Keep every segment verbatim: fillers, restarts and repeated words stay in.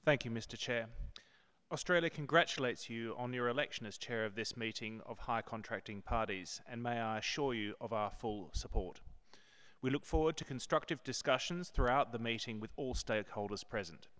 Thank you, Mister Chair. Australia congratulates you on your election as Chair of this meeting of high contracting parties, and may I assure you of our full support. We look forward to constructive discussions throughout the meeting with all stakeholders present.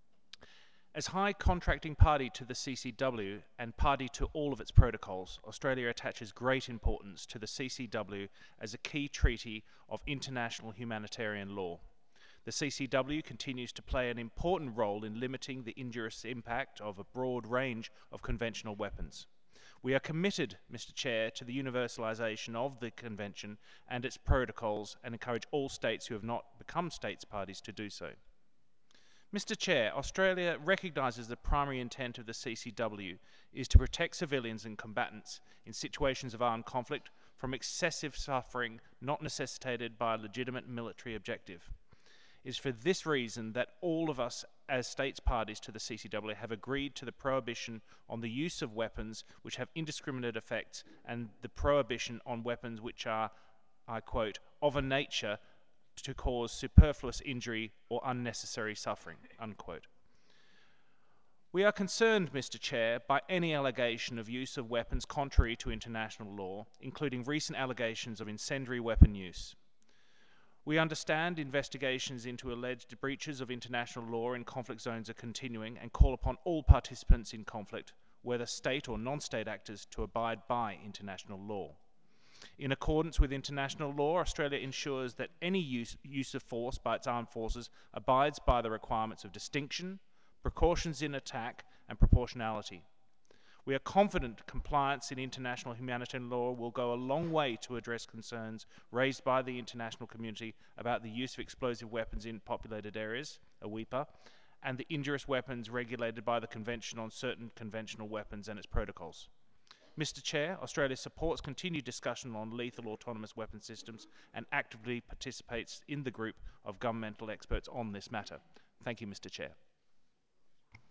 As high contracting party to the C C W and party to all of its protocols, Australia attaches great importance to the C C W as a key treaty of international humanitarian law. The C C W continues to play an important role in limiting the injurious impact of a broad range of conventional weapons. We are committed, Mister Chair, to the universalisation of the Convention and its protocols and encourage all states who have not become states parties to do so. Mister Chair, Australia recognises the primary intent of the C C W is to protect civilians and combatants in situations of armed conflict from excessive suffering not necessitated by a legitimate military objective. It is for this reason that all of us as states parties to the C C W have agreed to the prohibition on the use of weapons which have indiscriminate effects and the prohibition on weapons which are, I quote, of a nature to cause superfluous injury or unnecessary suffering, unquote. We are concerned, Mister Chair, by any allegation of use of weapons contrary to international law, including recent allegations of incendiary weapon use. We understand investigations into alleged breaches of international law in conflict zones are continuing and call upon all participants in conflict, whether state or non-state actors, to abide by international law. In accordance with international law, Australia ensures that any use, use of force by its armed forces abides by the requirements of distinction, precautions in attack, and proportionality. We are confident compliance in international humanitarian law will go a long way to address concerns raised by the international community about the use of explosive weapons in populated areas, a W E P A, and the injurious weapons regulated by the Convention on Certain Conventional Weapons and its protocols. Mister Chair, Australia supports continued discussion on lethal autonomous weapon systems and actively participates in the group of governmental experts on this matter. Thank you, Mister Chair.